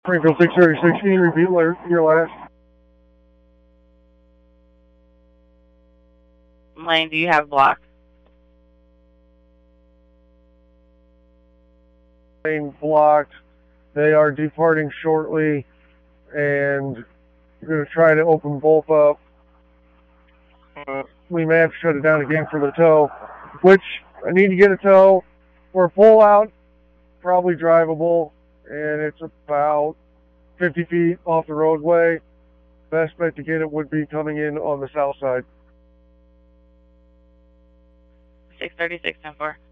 Springfield 63016, repeat your last. Lane, do you have blocked? Lane blocked. They are departing shortly, and we're going to try to open both up. We may have to shut it down again for the tow, which I need to get a tow. For a pull out, probably drivable, and it's about 50 feet off the roadway. Best bet to get it would be coming in on the south side. 636-10-4.